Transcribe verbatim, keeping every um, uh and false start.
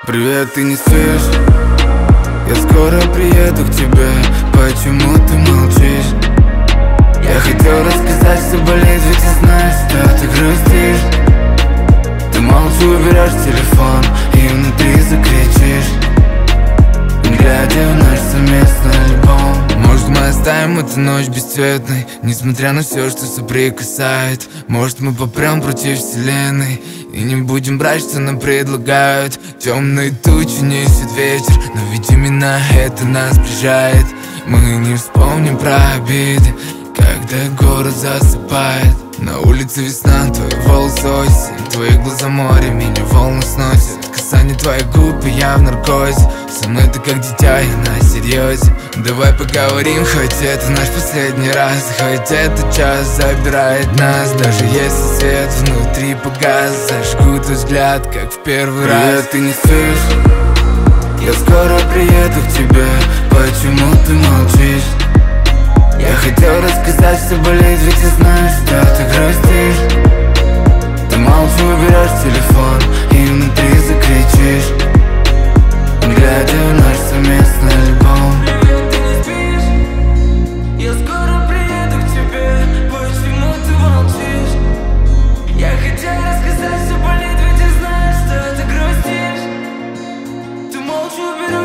Привет, ты не спишь? Я скоро приеду к тебе. Почему ты молчишь? Я хотел рассказать, что болит, ведь я знаю, что ты грустишь. Ты молча уберешь телефон и внутри закричишь, глядя в наш совместный альбом. Может, мы оставим эту ночь бесцветной, несмотря на все, что соприкасает. Может, мы попрем против вселенной и не будем брать, что нам предлагают. Темные тучи несет ветер, но ведь именно это нас сближает. Мы не вспомним про обиды, когда город засыпает. На улице весна, твои волосы осень, твои глаза море, меня волны сносят. Касание твоих губ, и я в наркозе. Со мной ты как дитя, я на серьезе. Давай поговорим, хоть это наш последний раз. Хоть этот час забирает нас. Даже если свет внутри погас, зажгу твой взгляд, как в первый раз. Привет, ты не спишь? Я скоро приеду к тебе. Почему ты молчишь? Я хотел рассказать, что болит, ведь я знаю, что ты грустишь. Ты молча уберешь телефон и внутри закричишь, глядя в наш совместный альбом. Привет, ты не спишь? Я скоро приеду к тебе. Почему ты молчишь? Я хотел рассказать, что болит, ведь я знаю, что ты грустишь. Ты молча уберешь